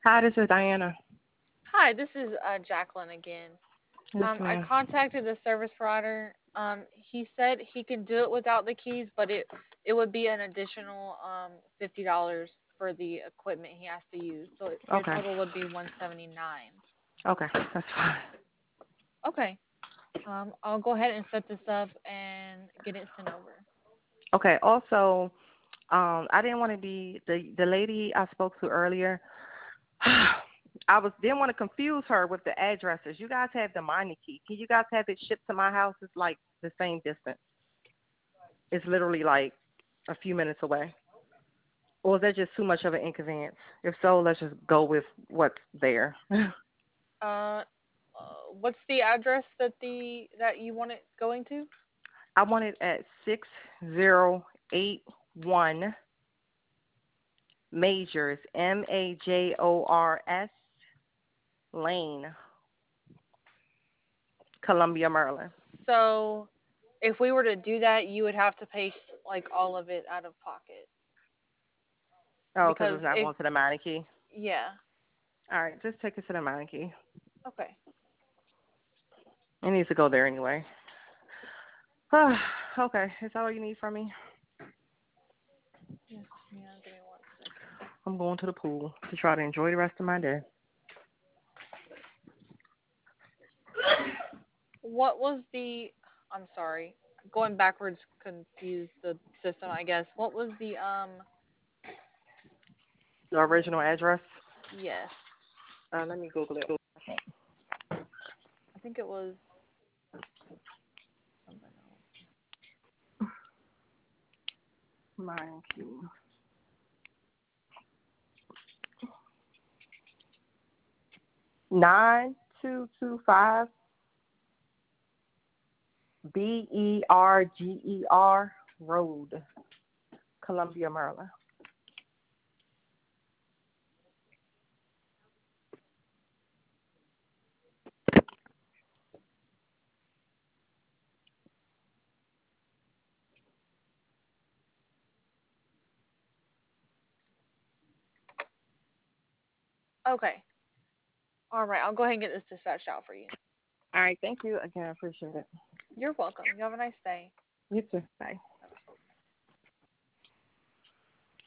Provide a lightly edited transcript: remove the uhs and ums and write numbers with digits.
Hi, this is Diana. Hi, this is Jacqueline again. Yes, I ma'am. contacted the service provider. He said he can do it without the keys, but it would be an additional $50 for the equipment he has to use. So your Okay. total would be 179. Okay, that's fine. Okay. I'll go ahead and set this up and get it sent over. Okay. Also, I didn't want to be the lady I spoke to earlier. Didn't want to confuse her with the addresses. You guys have the Meineke. Can you guys have it shipped to my house? It's like the same distance. It's literally like a few minutes away. Or is that just too much of an inconvenience? If so, let's just go with what's there. Uh, what's the address that you want it going to? I want it at 6081 Majors, Majors Lane, Columbia, Maryland. So, if we were to do that, you would have to pay like all of it out of pocket Oh, because because it's not if going to the Meineke. yeah, All right, just take it to the Meineke. okay. It needs to go there anyway. Okay, is that all you need from me? Yes, ma'am. Give me 1 second. I'm going to the pool to try to enjoy the rest of my day. What was the? I'm sorry, going backwards confused the system. I guess. What was the The original address? Yes, Let me Google it. I think it was something else. Meineke. 9225 Berger Road, Columbia, Maryland. Okay. All right. I'll go ahead and get this dispatched out for you. All right, thank you again. I appreciate it. You're welcome. You have a nice day. You too. Bye.